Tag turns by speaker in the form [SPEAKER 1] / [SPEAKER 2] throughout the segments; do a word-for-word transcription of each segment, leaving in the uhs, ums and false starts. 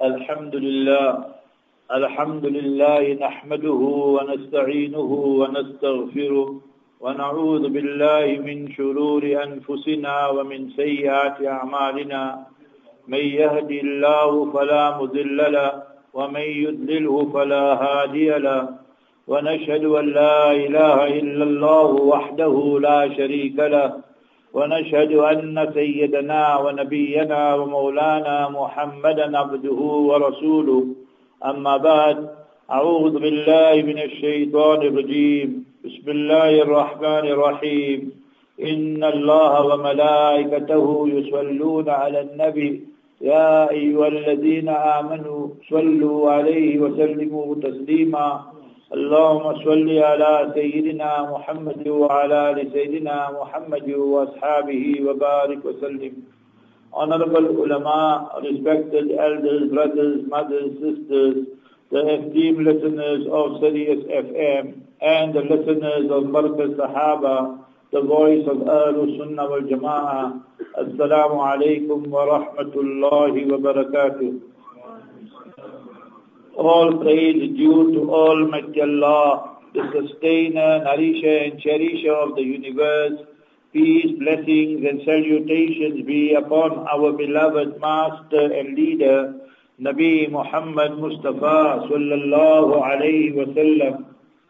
[SPEAKER 1] الحمد لله الحمد لله نحمده ونستعينه ونستغفره ونعوذ بالله من شرور أنفسنا ومن سيئات أعمالنا من يهدي الله فلا مضل له ومن يضلله فلا هادي له ونشهد أن لا إله إلا الله وحده لا شريك له ونشهد أن سيدنا ونبينا ومولانا محمدا عبده ورسوله أما بعد أعوذ بالله من الشيطان الرجيم بسم الله الرحمن الرحيم إن الله وملائكته يصلون على النبي يا أيها الذين آمنوا صلوا عليه وسلموا تسليما اللهم صل على سيدنا محمد وعلى آل سيدنا محمد وأصحابه وبارك وسلم. Honorable ulama, respected elders, brothers, mothers, sisters, the esteemed listeners of Sirius F M and the listeners of Markaz Sahaba, the voice of Ahlus Sunnah wal Jama'ah. Assalamu alaikum wa rahmatullahi wa barakatuh. All praise due to Almighty Allah, the sustainer, nourisher and cherisher of the universe. Peace, blessings and salutations be upon our beloved master and leader, Nabi Muhammad Mustafa sallallahu alayhi wa sallam.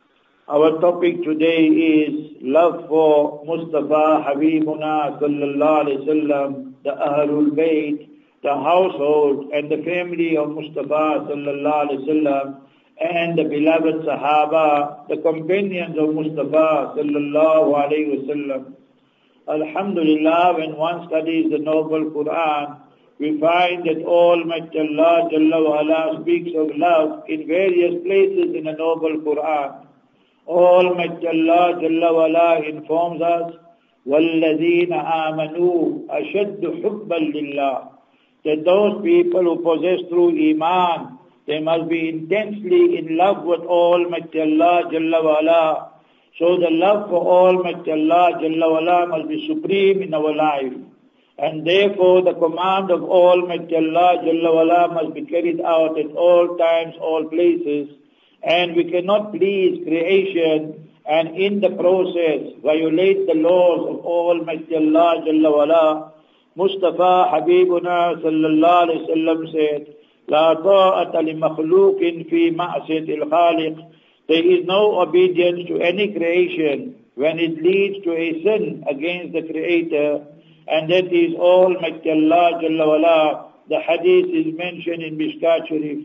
[SPEAKER 1] Our topic today is love for Mustafa Habibuna sallallahu alayhi wa sallam, the Ahlul Bayt, the household and the family of Mustafa sallallahu alayhi wa sallam, and the beloved Sahaba, the companions of Mustafa sallallahu alayhi wa sallam. Alhamdulillah, when one studies the noble Quran, we find that Almighty Allah Jalla wa Ala speaks of love in various places in the noble Quran. Almighty Allah Jalla wa Ala informs us, وَالَّذِينَ آمَنُوا أَشَدُّ حُبًّا لِلَّهِ, that those people who possess true Iman, they must be intensely in love with Almighty Allah Jalla wa Ala. So the love for Almighty Allah Jalla wa Ala must be supreme in our life. And therefore the command of Almighty Allah Jalla wa Ala must be carried out at all times, all places. And we cannot please creation and in the process violate the laws of Almighty Allah Jalla wa Ala. Mustafa Habibuna sallallahu alayhi wa sallam said, La ta'ata li makhluqin fi ma'asiyati al-khaliq. There is no obedience to any creation when it leads to a sin against the Creator, and that is Almighty Allah Jalla wa Ala. The hadith is mentioned in Mishkat Sharif.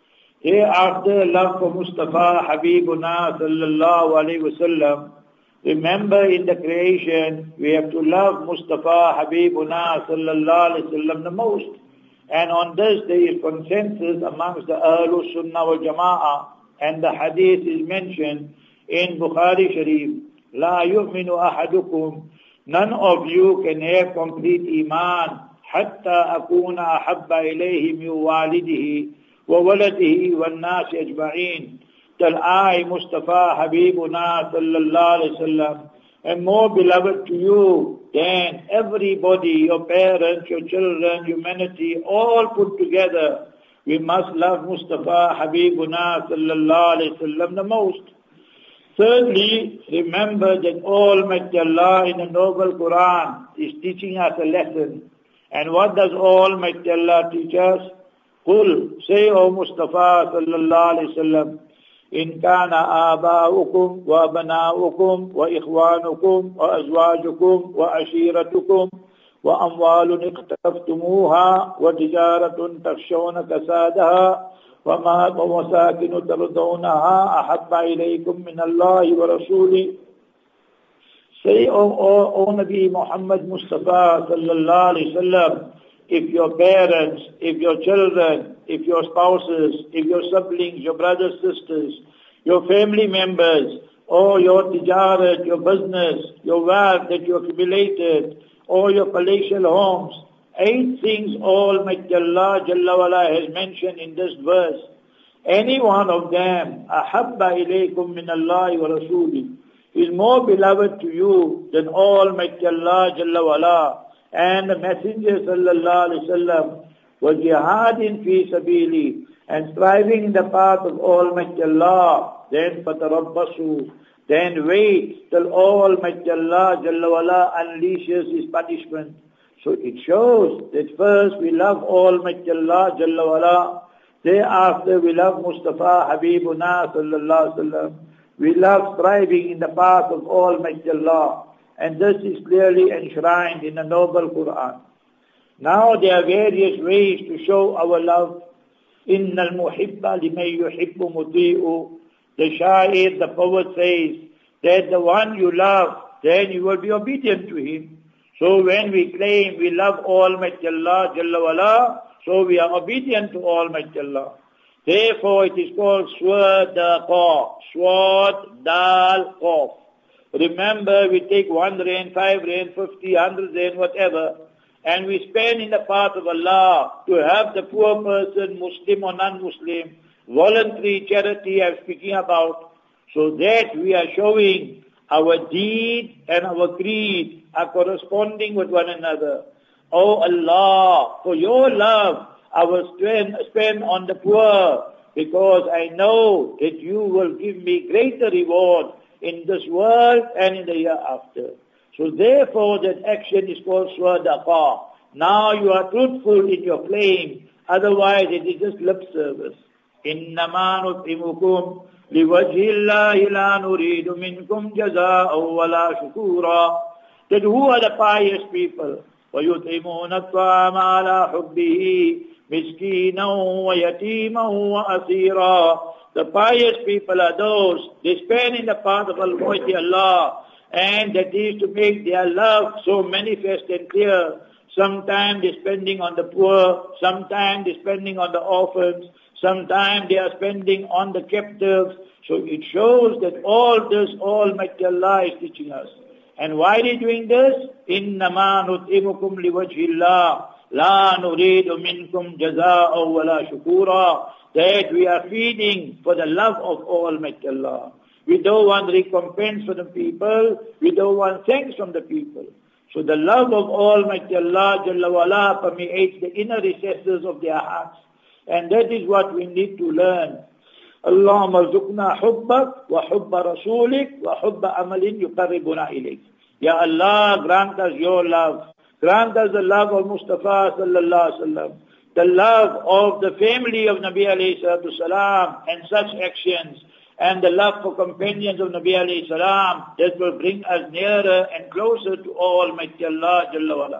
[SPEAKER 1] Hereafter, love for Mustafa Habibuna sallallahu alayhi wa sallam. Remember, in the creation, we have to love Mustafa Habibuna sallallahu alayhi wa sallam the most. And on this there is consensus amongst the Ahlus Sunnah wal Jama'ah. And the hadith is mentioned in Bukhari Sharif. La yu'minu ahadukum. None of you can have complete Iman. Hatta akuna ahabba ilayhi min walidihi wa waladihi wa nasi ajma'in. Till I, Mustafa Habibuna sallallahu alayhi wa sallam, am more beloved to you than everybody, your parents, your children, humanity, all put together. We must love Mustafa Habibuna sallallahu alayhi wa sallam the most. Thirdly, remember that Almighty Allah in the noble Quran is teaching us a lesson. And what does Almighty Allah teach us? Qul, say, O Mustafa sallallahu alayhi wa sallam, إن كان آباؤكم وأبناؤكم وإخوانكم وأزواجكم وعشيرتكم وأموال اقترفتموها وتجارة تخشون كسادها ومساكن ترضونها أحب إليكم من الله ورسوله. Say, O, o, o Nabi Muhammad Mustafa sallallahu alayhi wa sallam, if your parents, if your children, if your spouses, if your siblings, your brothers, sisters, your family members, or your tijarat, your business, your wealth that you accumulated, or your palatial homes, eight things Almighty Allah Jalla wa Ala has mentioned in this verse. Any one of them, ahabba ilaykum min Allah wa rasuli, is more beloved to you than Almighty Allah Jalla wa Ala and the Messenger sallallahu alaihi wasallam. وَجِهَادٍ فِي سَبِيلِي, and striving in the path of Almighty Allah. Then فَتَرَبَّصُوا, then wait till Almighty Allah Jalla wala unleashes His punishment. So it shows that first we love Almighty Allah Jalla wala, thereafter we love Mustafa Habibuna Sallallahu Alaihi Wasallam. We love striving in the path of Almighty Allah. And this is clearly enshrined in the Noble Quran. Now there are various ways to show our love. إِنَّ الْمُحِبَّ لِمَنْ يُحِبُّ مُطِيعُ. The Sha'ir, the poet says that the one you love, then you will be obedient to him. So when we claim we love Almighty Allah Jalla wala, so we are obedient to Almighty Allah. Therefore it is called Swadaqa. Swad, Dal, Qaf. Remember, we take one rand, five rand, fifty, hundred rand, whatever, and we spend in the path of Allah to have the poor person, Muslim or non-Muslim, voluntary charity I'm speaking about, so that we are showing our deed and our creed are corresponding with one another. Oh Allah, for your love, I will spend, spend on the poor, because I know that you will give me greater reward in this world and in the year after. So therefore that action is called Swadaqa. Now you are truthful in your claim, otherwise it is just lip service. إِنَّمَا نُطْعِمُكُمْ لِوَجْهِ اللَّهِ لَا نُرِيدُ مِنْكُمْ جَزَاءً وَلَا شُكُورًا. That who are the pious people? وَيُطْعِمُونَ الطَّعَامَ عَلَى حُبِّهِ مِسْكِينًا وَيَتِيمًا وَأَسِيرًا. The pious people are those, they spend in the path of Almighty Allah, and that is to make their love so manifest and clear. Sometimes they're spending on the poor, sometimes they're spending on the orphans, sometimes they are spending on the captives. So it shows that all this, Almighty Allah is teaching us. And why are they doing this? إِنَّمَا نُطْعِمُكُمْ لِوَجْهِ اللَّهِ لَا نُرِيدُ مِنْكُمْ جَزَاءً وَلَا شُكُورًا. That we are feeding for the love of Almighty Allah. We don't want recompense from the people. We don't want thanks from the people. So the love of Almighty Allah Jalla wala permeates the inner recesses of their hearts. And that is what we need to learn. Allahumma rzuqna hubbak wa hubba rasulik wa hubba amalin yuqarribuna ilayk. Ya Allah, grant us your love. Grant us the love of Mustafa Sallallahu Alaihi Wasallam. The love of the family of Nabi alayhi salatu salam and such actions, and the love for companions of Nabi alayhi salam, that will bring us nearer and closer to Almighty Allah Jalla wala.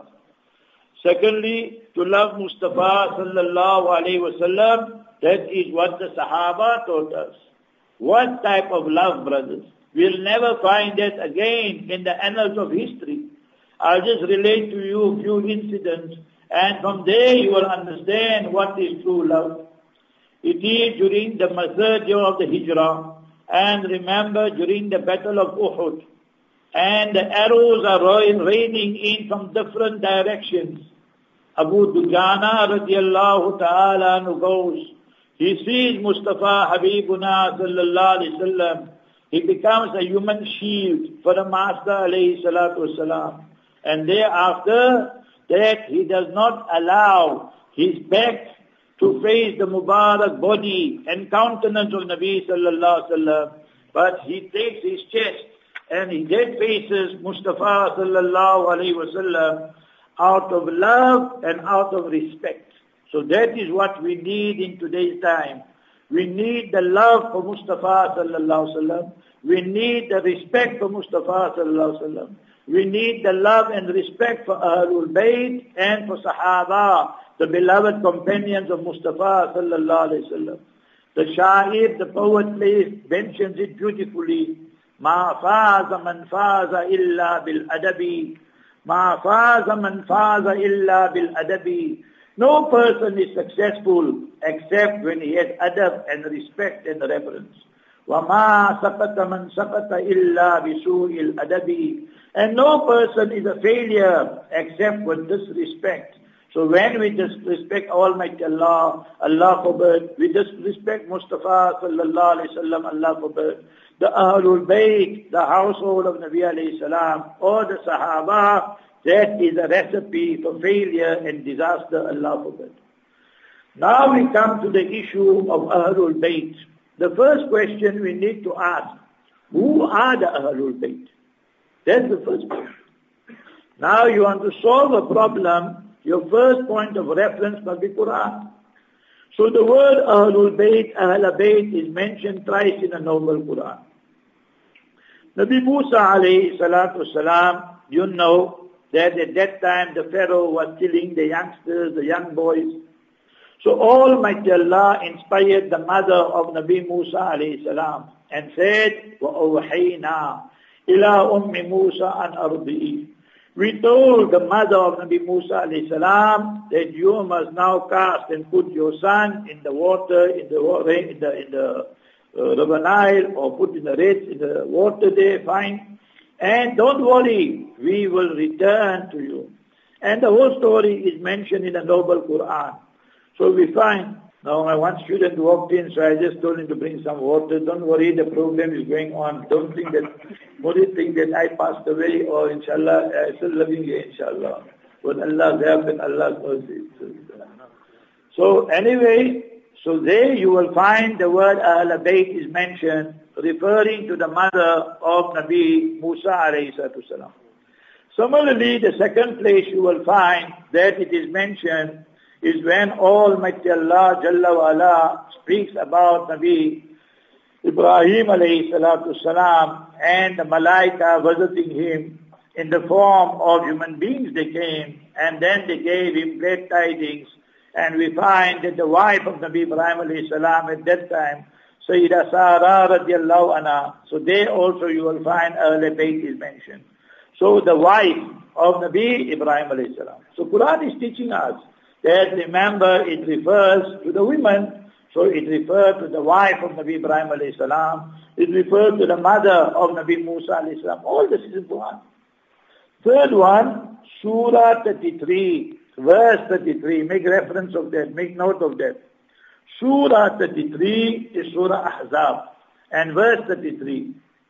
[SPEAKER 1] Secondly, to love Mustafa Sallallahu Alaihi Wasallam, that is what the Sahaba taught us. What type of love, brothers? We'll never find that again in the annals of history. I'll just relate to you a few incidents, and from there you will understand what is true love. It is during the third year of the Hijrah, and remember during the battle of Uhud, and the arrows are raining in from different directions. Abu Dujana radiallahu ta'ala anhu goes, he sees Mustafa Habibuna sallallahu alayhi wasallam. He becomes a human shield for the Master alayhi salatu wasalam. And thereafter, that he does not allow his back to face the Mubarak body and countenance of Nabi sallallahu alaihi wasallam, but he takes his chest and he then faces Mustafa sallallahu alaihi wasallam out of love and out of respect. So that is what we need in today's time. We need the love for Mustafa sallallahu alaihi wasallam. We need the respect for Mustafa sallallahu alaihi wasallam. We need the love and respect for Ahlul Bayt and for Sahaba, the beloved companions of Mustafa sallallahu alaihi wasallam. The Sha'ir, the poet, mentions it beautifully. Ma faza man faza illa bil adabi. Ma faza man faza illa bil adabi. No person is successful except when he has adab and respect and reverence. Wa ma sakata man sakata illa bisu'il adabi. And no person is a failure except with disrespect. So when we disrespect Almighty Allah, Allah forbid. We disrespect Mustafa sallallahu alayhi wasallam, Allah forbid. The Ahlul Bayt, the household of Nabi alayhi salam, or the Sahaba, that is a recipe for failure and disaster, Allah forbid. Now we come to the issue of Ahlul Bayt. The first question we need to ask, who are the Ahlul Bayt? That's the first question. Now you want to solve a problem, your first point of reference must be Quran. So the word Ahlul Bayt, Ahlul Bayt is mentioned twice in the Noble Quran. Nabi Musa alayhi salatu salam, you know that at that time the Pharaoh was killing the youngsters, the young boys. So Almighty Allah inspired the mother of Nabi Musa alayhi salam and said, وَأَوْحَيْنَا إِلَىٰ أُمِّ مُوسَىٰ أَنْ أَرْضِئِهِ. We told the mother of Nabi Musa alayhi salam that you must now cast and put your son in the water, in the water, in the, in the uh, River Nile, or put in the red, in the water there, fine. And don't worry, we will return to you. And the whole story is mentioned in the Noble Quran. So we find, now my one student walked in, so I just told him to bring some water. Don't worry, the program is going on. Don't think that, only think that I passed away, or inshallah, I'm still living here, inshallah. With Allah's help and Allah's mercy. So anyway, so there you will find the word Ahlul Bayt is mentioned, referring to the mother of Nabi Musa alayhi salam. Similarly, the second place you will find that it is mentioned is when Almighty Allah Jalla wa Ala speaks about Nabi Ibrahim alayhi salatu salam and the Malaika visiting him in the form of human beings they came, and then they gave him great tidings. And we find that the wife of Nabi Ibrahim alayhi salam at that time, Sayyidah Sarah radiallahu anha, so there also you will find Ahlul Bayt is mentioned. So the wife of Nabi Ibrahim alayhi salam. So Quran is teaching us that, remember, it refers to the women, so it refers to the wife of Nabi Ibrahim alayhi salam, it refers to the mother of Nabi Musa alayhi salam. All this is in Quran. Third one, Surah thirty-three, verse thirty-three, make reference of that, make note of that. Surah thirty-three is Surah Ahzab, and verse thirty-three.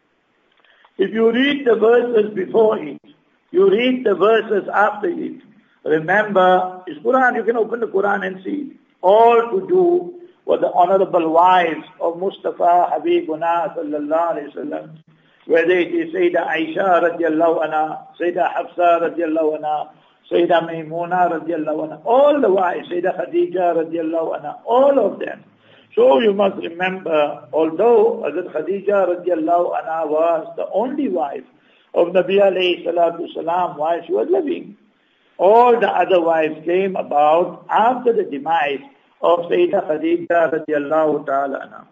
[SPEAKER 1] If you read the verses before it, you read the verses after it, remember, it's Quran, you can open the Quran and see it. All to do with the honorable wives of Mustafa Habibuna sallallahu alayhi wa sallam. Whether it is Sayyidah Aisha radiallahu anha, Sayyidah Hafsa radiallahu anha, Sayyidah Maymuna radiallahu anha, all the wives, Sayyidah Khadija radiallahu anha, all of them. So you must remember, although Hazrat Khadija radiallahu anha was the only wife of Nabi alayhi salatu salam while she was living, all the other wives came about after the demise of Sayyidah Khadija radiallahu ta'ala anha.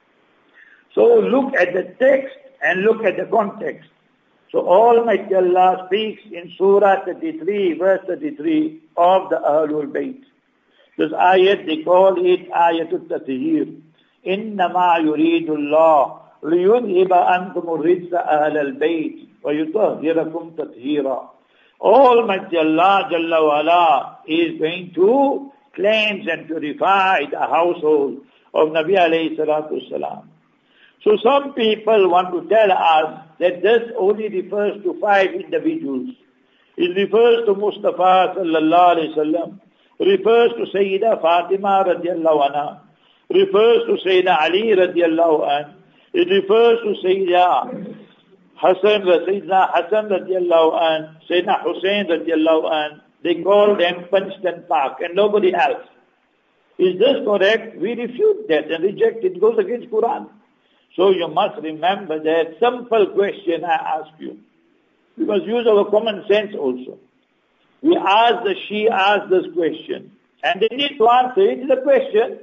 [SPEAKER 1] So look at the text and look at the context. So Almighty Allah speaks in Surah thirty-three, verse thirty-three of the Ahlul Bayt. This ayat, they call it Ayatul Tathhir. إِنَّمَا يُرِيدُ اللَّهُ لِيُذْهِبَ أَنْكُمُ الرِّجْسَ أَهْلَ الْبَيْتِ وَيُطَهِّرَكُمْ تَطْهِيرًا. Almighty Allah Jalla wa Ala is going to cleanse and purify the household of Nabi alayhi salatu salam. So some people want to tell us that this only refers to five individuals. It refers to Mustafa sallallahu alayhi wasallam, refers to Sayyidah Fatima radiallahu anha, refers to Sayyidina Ali radiallahu anha, it refers to Sayyidina Hassan, Sayyidina Hassan radiallahu anha, Sayyidina Hussein radiallahu anha. They call them punched and park and nobody else. Is this correct? We refute that and reject it. It goes against Quran. So you must remember that simple question I ask you. We must use our common sense also. We ask the Shia ask this question, and they need to answer it. It's a question.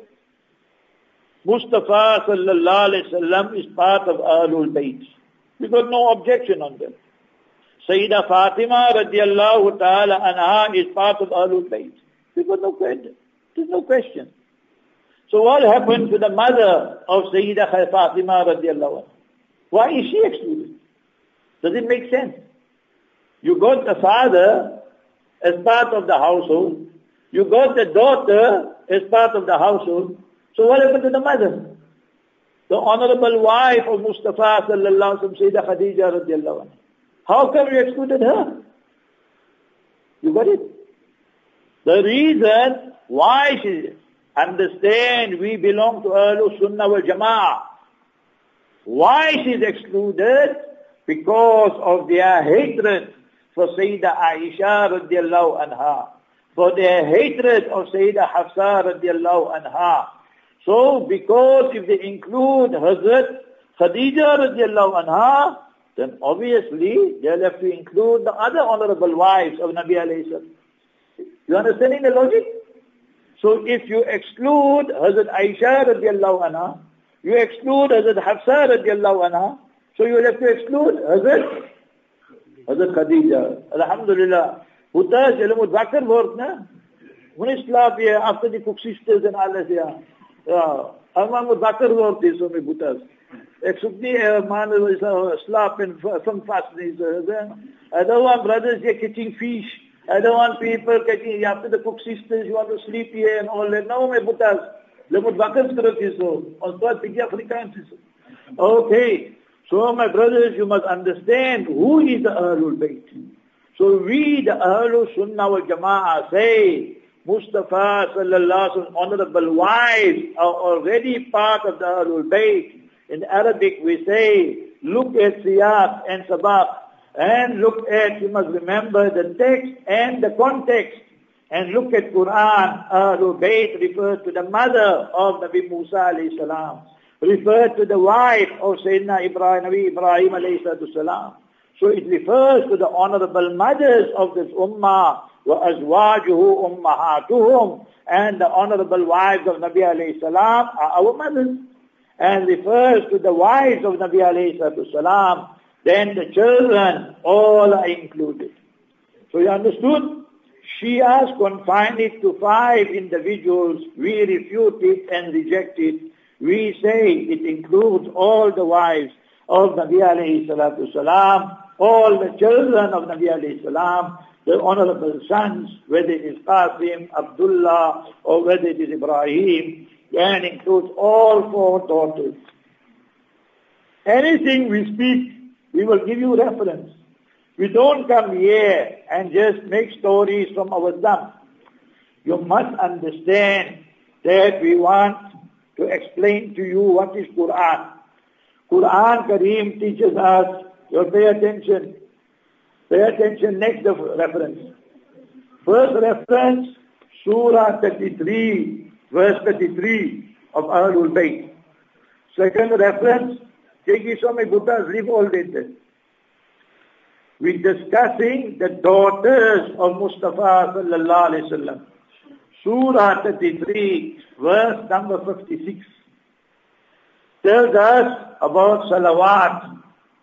[SPEAKER 1] Mustafa sallallahu alayhi wasallam is part of Ahlul Bayt. We got no objection on that. Sayyidah Fatima radiallahu ta'ala anha is part of Ahlul Bayt. We got no question. There's no question. So what happened to the mother of Sayyidah Fatima radiallahu anha? Why is she excluded? Does it make sense? You got the father as part of the household. You got the daughter as part of the household. So what happened to the mother? The honorable wife of Mustafa sallallahu alaihi wasallam, Sayyidah Khadija radiallahu anha. How come you excluded her? You got it? The reason why she understand we belong to Ahlul Sunnah wal Jama'ah. Why she is excluded? Because of their hatred for Sayyidah Aisha radiallahu anha, for their hatred of Sayyidah Hafsa radiallahu anha. So, because if they include Hazrat Khadija radiallahu anha, then obviously they'll have to include the other honorable wives of Nabi alayhi salam. You understanding the logic? So if you exclude Hazrat Aisha radiallahu anha, you exclude Hazrat Hafsa radiallahu anha, so you will have to exclude Hazrat Hazrat Khadija. Alhamdulillah. Hutas, jy moet wakker word, ne? Moenie slaap jy after die koeksisters en alles, ja. Ja, allemaal moet wakker word, die so my boetas. Ek soek nie uh, man is uh, slaap en some fast nie. I don't want brothers here catching fish. I don't want people catching, after the cook sisters, you want to sleep here and all that. No, my boetas. Jy moet wakker skrik hier so. Ons praat bietjie Afrikaans hier so. Okay. So my brothers, you must understand who is the Ahlul Bayt. So we, the Ahlul Sunnah wal Jama'ah, say, Mustafa sallallahu alaihi wasallam, honorable wives are already part of the Ahlul Bayt. In Arabic we say, look at siyaq and sabaq, and look at, you must remember the text and the context, and look at Quran. Ahlul Bayt refers to the mother of Nabi Musa alayhi salam, referred to the wife of Sayyidina Ibrahim, Nabi Ibrahim alayhi salam. So it refers to the honorable mothers of this ummah, وَأَزْوَاجُهُ أُمَّهَاتُهُمْ, and the honorable wives of Nabi alayhi salam are our mothers, and refers to the wives of Nabi alayhi salam, then the children, all are included. So you understood? Shias confine it to five individuals. We refute it and reject it. We say it includes all the wives of Nabi alayhi salatu salam, all the children of Nabi alayhi salam, the honorable sons, whether it is Qasim, Abdullah, or whether it is Ibrahim, and includes all four daughters. Anything we speak, we will give you reference. We don't come here and just make stories from our thumb. You must understand that we want to explain to you what is Quran. Quran Kareem teaches us, you pay attention, pay attention, next reference. First reference, Surah thirty-three, verse thirty-three of Ahlul Bayt. Second reference, take this on my Buddhas, leave all that. We're discussing the daughters of Mustafa sallallahu alayhi wa sallam. Surah thirty-three, verse number fifty-six, tells us about salawat.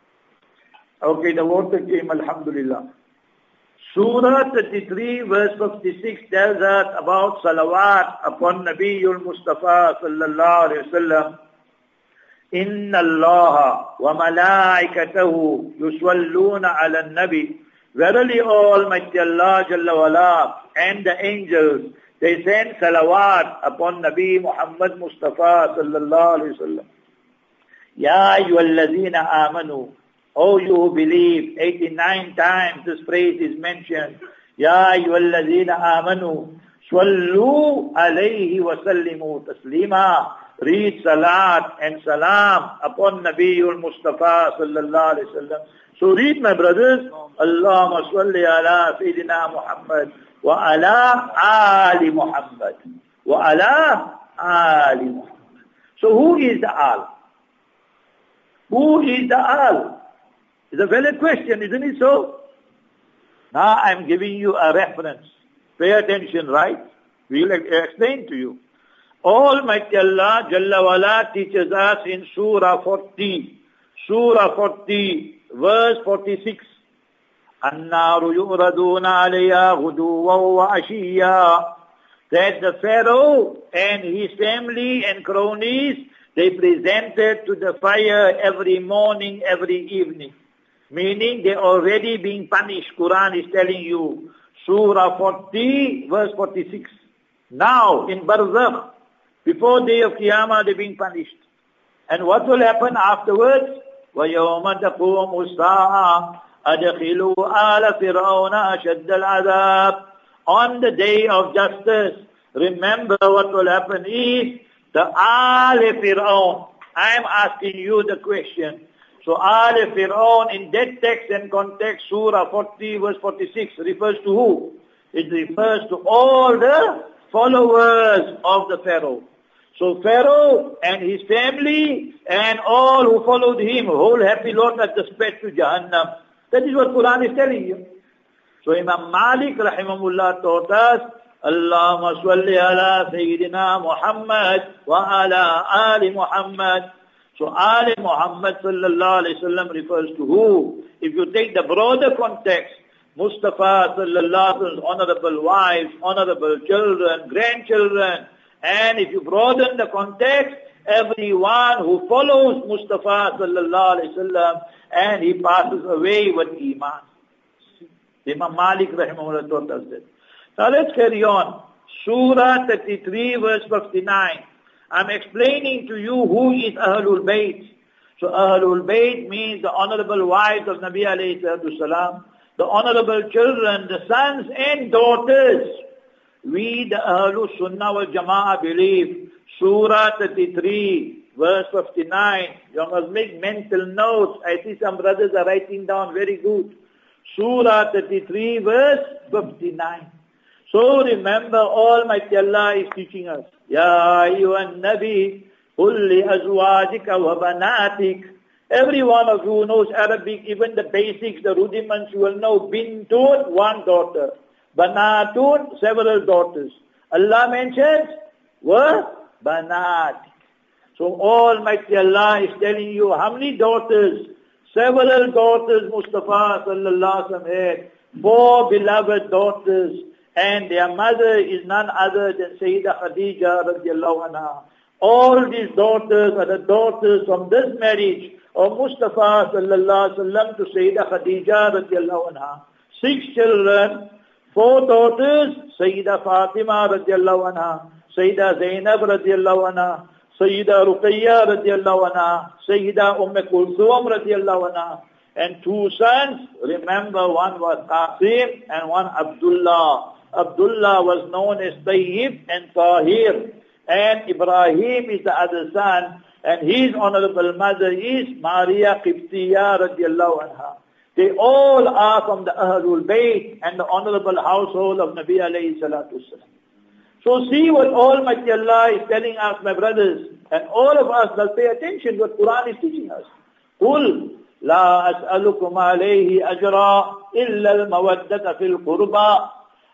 [SPEAKER 1] Okay, the water came, alhamdulillah. Surah thirty-three, verse fifty-six tells us about salawat upon Nabiyul Mustafa sallallahu alayhi wa sallam. Inna Allah wa malaikatahu yuswalluna ala nabi. Verily Almighty Allah Jalla wala and the angels, they send salawat upon Nabi Muhammad Mustafa sallallahu alayhi wa sallam. Ya ayyuhalladhina amanu. Oh, you who believe, eighty-nine times this phrase is mentioned. Ya ayyuhalladhina amanu. Swallu alayhi wa sallimu taslima. Read salat and salam upon Nabiyul Mustafa sallallahu alayhi wa sallam. So read, my brothers, Allahumma salli ala Sayyidina Muhammad wa ala Ali Muhammad wa ala Ali Muhammad. So who is the Al? Who is the Al? It's a valid question, isn't it so? Now I'm giving you a reference. Pay attention, right? We'll explain to you. Almighty Allah Jalla wala teaches us in Surah forty, Surah forty, verse forty-six. An-naru yu'raduna alayha ghuduwan wa ashiyya. That the Pharaoh and his family and cronies, they presented to the fire every morning, every evening. Meaning they're already being punished. Quran is telling you. Surah forty, verse forty-six. Now, in Barzakh, before day of Qiyamah, they're being punished. And what will happen afterwards? وَيَوْمَ تَقُومُ السَّاعَةُ أَدْخِلُوا آلَ فِرْعَوْنَ أَشَدَّ الْعَذَابِ. On the day of justice, remember what will happen is, the Al Fir'aun, I am asking you the question. So Al Fir'aun in that text and context, Surah forty verse forty-six, refers to who? It refers to all the followers of the Pharaoh. So Pharaoh and his family and all who followed him, whole happy lot are sped to Jahannam. That is what Quran is telling you. So Imam Malik rahimahullah taught us, Allahumma salli ala Sayyidina Muhammad wa ala Ali Muhammad. So Ali Muhammad sallallahu alayhi wa sallam refers to who? If you take the broader context, Mustafa sallallahu alayhi wa sallam's honorable wives, honorable children, grandchildren, and if you broaden the context, everyone who follows Mustafa sallallahu alayhi wa sallam and he passes away with Iman. Imam Malik rahimahullah taught us that. Now let's carry on. Surah thirty-three verse fifty-nine. I'm explaining to you who is Ahlul Bayt. So Ahlul Bayt means the honorable wives of Nabi alayhi salatu salam, the honorable children, the sons and daughters. We, the Ahlul Sunnah wal Jama'ah, believe Surah thirty-three, verse fifty-nine. You must make mental notes. I see some brothers are writing down very good. Surah thirty-three, verse fifty-nine. So remember, Almighty Allah is teaching us. Ya ayyuhan Nabi, qul li azwajika wa banatik. Every one of you knows Arabic, even the basics, the rudiments, you will know. Bintun, one daughter. Banatun, several daughters. Allah mentions, wa banat. So Almighty Allah is telling you how many daughters? Several daughters Mustafa sallallahu alaihi wasallam had. Four beloved daughters. And their mother is none other than Sayyidah Khadija radiallahu anha. All these daughters are the daughters from this marriage of Mustafa sallallahu alaihi wasallam to Sayyidah Khadija radiallahu anha. Six children, four daughters, Sayyidah Fatima radiallahu anha, Sayyidah Zainab radiallahu anha, Sayyidah Ruqayya radiallahu anha, Sayyidah Umm Kulthum radiallahu anha, and two sons. Remember, one was Qasim and one Abdullah. Abdullah was known as Tayyib and Tahir, and Ibrahim is the other son, and his honorable mother is Maria Qibtiyya radiallahu anha. They all are from the Ahlul Bayt and the honorable household of Nabi alayhi salatu wasalam. So see what Almighty Allah is telling us, my brothers, and all of us will pay attention what Quran is teaching us. قُلْ لَا أَسْأَلُكُمْ عَلَيْهِ أَجْرًا إِلَّا الْمَوَدَّةَ فِي الْقُرْبَى.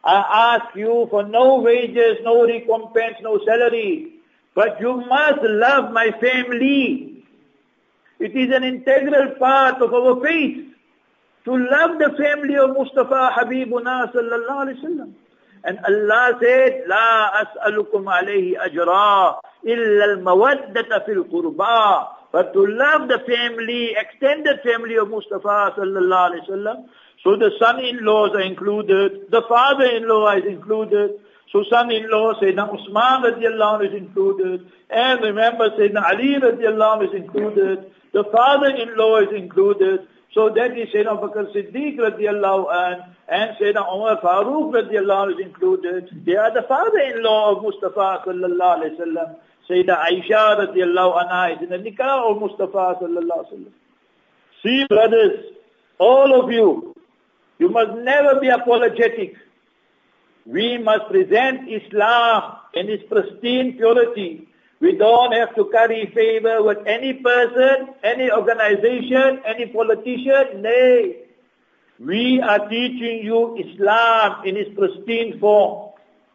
[SPEAKER 1] I ask you for no wages, no recompense, no salary, but you must love my family. It is an integral part of our faith to love the family of Mustafa Habibuna sallallahu alaihi wasallam. And Allah said, "La as'alukum alayhi ajra illa al-mawaddata fil qurba." But to love the family, extended family of Mustafa sallallahu alaihi wasallam. So the son-in-laws are included, the father-in-law is included. So son-in-law, Sayyidina Usman radiallahu anhu is included. And remember, Sayyidina Ali radiallahu anhu is included. The father-in-law is included. So that is Sayyidina Bakr Siddiq radiallahu anhu. And Sayyidina Umar Farooq radiallahu anhu is included. They are the father-in-law of Mustafa sallallahu alayhi wa sallam. Sayyidina Aisha radiallahu anha is in the nikah of Mustafa sallallahu alayhi wa sallam. See, brothers, all of you, you must never be apologetic. We must present Islam in its pristine purity. We don't have to curry favor with any person, any organization, any politician. Nay. We are teaching you Islam in its pristine form.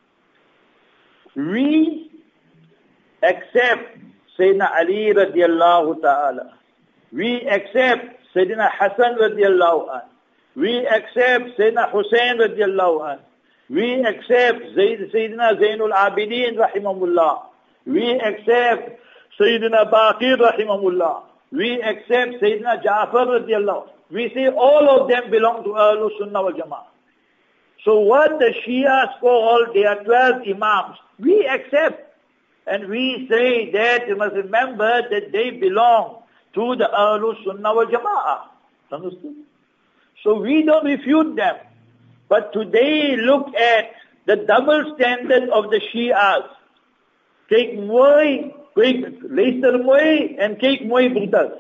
[SPEAKER 1] We accept Sayyidina Ali radiallahu ta'ala. We accept Sayyidina Hassan radiallahu anhu. We accept Sayyidina Hussein radiallahu anhu. We accept Sayyidina Zainul Abidin rahimahullah. We accept Sayyidina Baqir rahimahullah. We accept Sayyidina Ja'far radiallahu. We say all of them belong to Ahlul Sunnah wal Jama'ah. So what the Shias call, they are twelve Imams. We accept. And we say that you must remember that they belong to the Ahlul Sunnah wal Jama'ah. Understood? So we don't refute them. But today look at the double standard of the Shias. Kyk mooi, kyk, luister mooi, en kyk mooi broeders.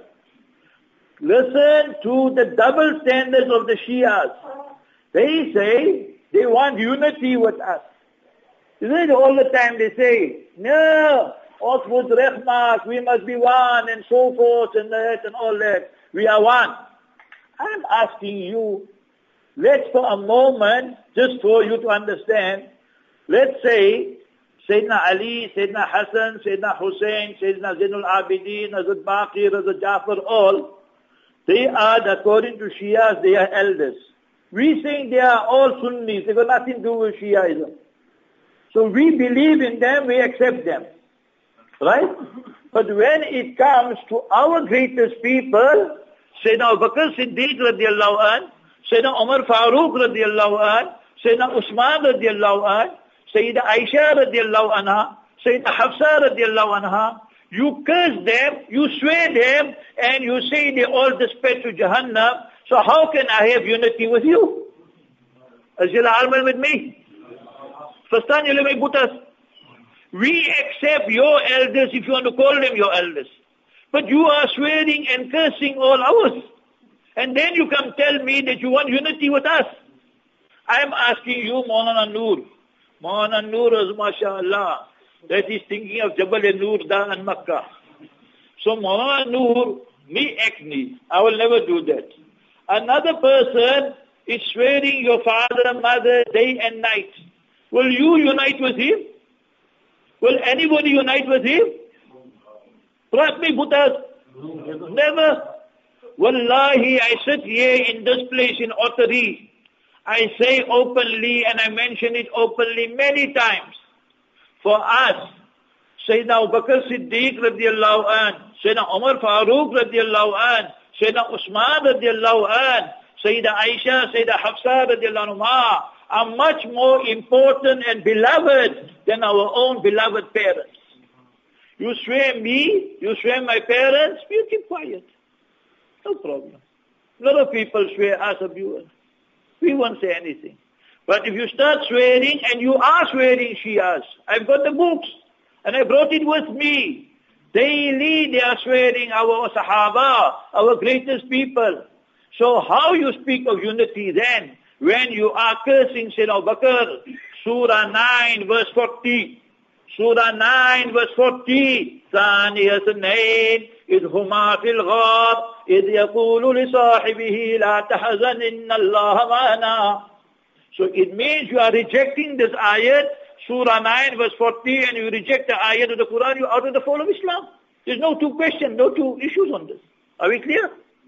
[SPEAKER 1] Listen to the double standards of the Shias. They say they want unity with us. Isn't it all the time they say, no, ons moet recht maak, we must be one, and so forth, and that, and all that. We are one. I'm asking you, let's for a moment, just for you to understand, let's say, Sayyidina Ali, Sayyidina Hassan, Sayyidina Hussein, Sayyidina Zainul Abidin, Hazrat Baqir, Hazrat Jafar, all, they are, according to Shias, they are elders. We think they are all Sunnis, they got nothing to do with Shiaism. So we believe in them, we accept them. Right? But when it comes to our greatest people, Sayyidina Abu Bakr Siddiq radiallahu anh, Sayyidina Umar Farooq radiallahu anh, Sayyidina Usman radiallahu anh, Sayyidina Aisha radiallahu anha, Sayyidina Hafsa radiallahu anha, you curse them, you swear them, and you say they all despair to Jahannam. So how can I have unity with you? Is you almal with me? Verstaan jullie my boetas? We accept your elders if you want to call them your elders. But you are swearing and cursing all ours. And then you come tell me that you want unity with us. I am asking you, Maulana Noor. Maulana Noor is mashallah. That is thinking of Jabal Noor da in Makkah. So Maulana Noor, me acne, I will never do that. Another person is swearing your father, mother, day and night. Will you unite with him? Will anybody unite with him? Trust me, Buddhas. Never. Wallahi, I sit here in this place in Ottery. I say openly, and I mention it openly many times. For us, Sayyidina Abu Bakr Siddiq radiallahu anh, Sayyidina Umar Farooq radiallahu anh, Sayyidina Usman radiallahu anh, Sayyidina Aisha, Sayyidina Hafsa radiallahu anha are much more important and beloved than our own beloved parents. You swear me, you swear my parents, you keep quiet. No problem. A lot of people swear us abuse. We won't say anything. But if you start swearing, and you are swearing Shias, I've got the books, and I brought it with me. Daily they are swearing our Sahaba, our greatest people. So how you speak of unity then, when you are cursing Sayyidina Abu Bakr? Surah nine verse forty. Surah nine verse forty. ثاني اثنين إذ هما في الغار إذ يقول لصاحبه لا تحزن إن الله معنا. So it means you are rejecting this ayat, Surah nine verse forty, and you reject the ayat of the Quran, you are out of the fold of Islam. There's no two questions, no two issues on this. Are we clear?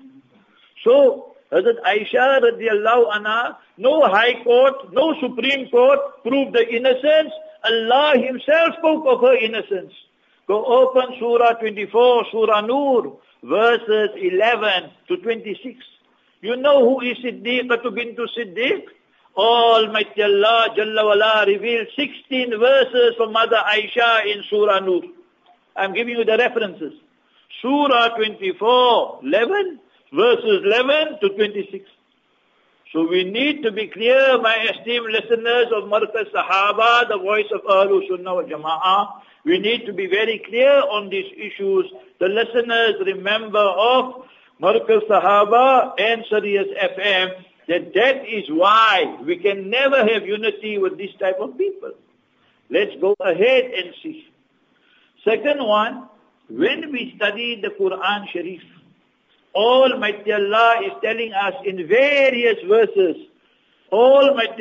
[SPEAKER 1] So, Hazrat Aisha radiallahu anha, no high court, no supreme court proved the innocence. Allah himself spoke of her innocence. Go open Surah twenty-four, Surah Noor, verses eleven to twenty-six. You know who is Siddiqatu bintu Siddiq? Almighty Allah Jalla wala revealed sixteen verses from Mother Aisha in Surah Noor. I'm giving you the references. Surah twenty-four, eleven, verses eleven to twenty-six. So we need to be clear, my esteemed listeners of Markaz Sahaba, the voice of Ahlul Sunnah wal Jama'ah. We need to be very clear on these issues. The listeners remember of Markaz Sahaba and Sirius F M, that that is why we can never have unity with this type of people. Let's go ahead and see. Second one, when we study the Quran Sharif, Almighty Allah is telling us in various verses, Almighty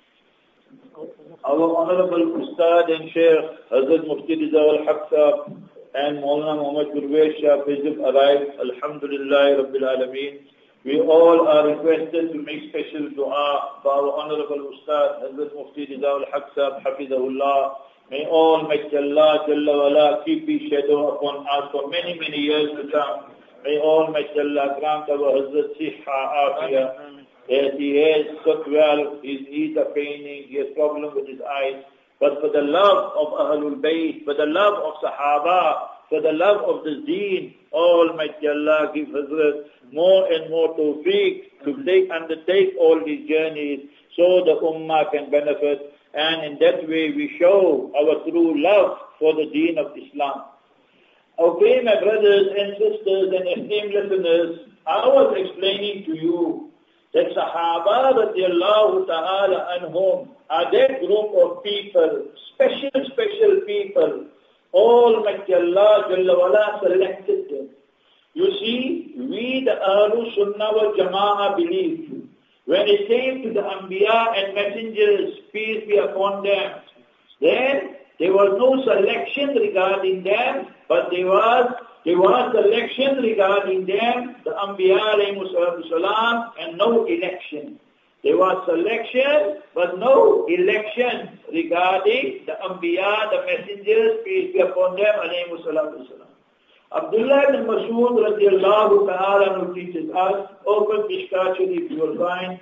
[SPEAKER 1] our Honorable Ustad and Shaykh Hazrat Mufti Rizal Haq Sahab and Maulana Muhammad Gurvesh Shah Fizib arrived, Alhamdulillah Rabbil Alameen. We all are requested to make special dua for our Honorable Ustad Hazrat Mufti Rizal Haq Sahab Hafizahullah. May Almighty Allah Jalla wala keep His shadow upon us for many, many years to come. May Almighty Allah grant our Hazrat Siha Afia. That he has got well, his knees are paining, he has problem with his eyes. But for the love of Ahlul Bayt, for the love of Sahaba, for the love of the Deen, Almighty Allah give Hazrat more and more tawfiq to take, undertake all these journeys so the Ummah can benefit. And in that way we show our true love for the deen of Islam. Okay, my brothers and sisters and esteemed listeners, I was explaining to you that Sahaba radiallahu ta'ala anhum are that group of people, special, special people. Almighty Allah Jalla wala selected them. You see, we the Ahlul Sunnah wal Jama'ah believe when it came to the Anbiya and messengers, peace be upon them, then there was no selection regarding them, but there was there was selection regarding them, the Anbiya alayhi salam, and no election. There was selection, but no election regarding the Anbiya, the messengers, peace be upon them, alayhi salam. Abdullah ibn Mas'ud radiallahu ta'ala teaches us, open Mishkat Sharif, you will find,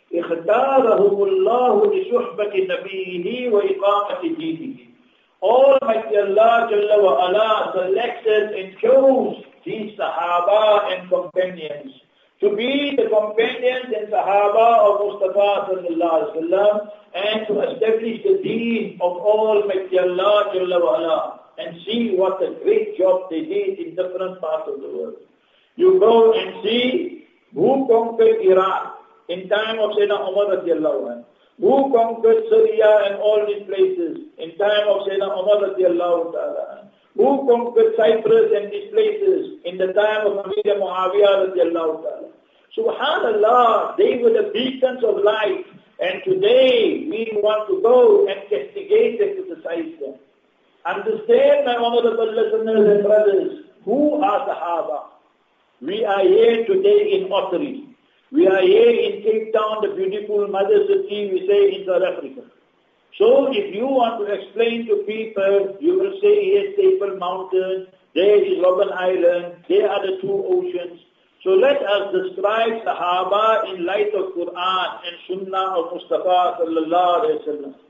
[SPEAKER 1] اختارهم الله لصحبة نبيه وإقامة دينه. Almighty Allah Jalla wa ala selected and chose these Sahaba and companions to be the companions and Sahaba of Mustafa sallallahu alaihi wasallam and to establish the deen of Almighty Allah Jalla wa ala. And see what a great job they did in different parts of the world. You go and see who conquered Iraq in time of Sayyidina Umar radiallahu anhu. Who conquered Syria and all these places in time of Sayyidina Umar radiallahu ta'ala. Who conquered Cyprus and these places in the time of Amir Muawiyah radiallahu ta'ala. Subhanallah, they were the beacons of light. And today we want to go and castigate them, criticize them. Understand, my honorable listeners and brothers, who are Sahaba? We are here today in Ottery. We are here in Cape Town, the beautiful mother city, we say, in South Africa. So if you want to explain to people, you will say, here's Staple Mountain, there is Robben Island, there are the two oceans. So let us describe Sahaba in light of Quran and Sunnah of Mustafa sallallahu alayhi wa sallam.